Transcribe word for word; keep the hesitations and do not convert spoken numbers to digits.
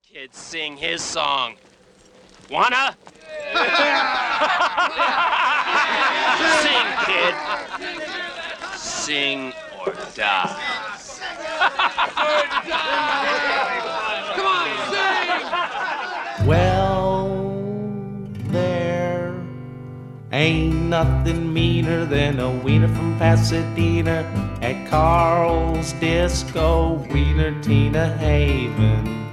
kid sing his song. Wanna? Sing, kid. Sing or die. Come on, sing! Well, there ain't nothing meaner than a wiener from Pasadena at Carl's Disco, Wiener Tina Haven.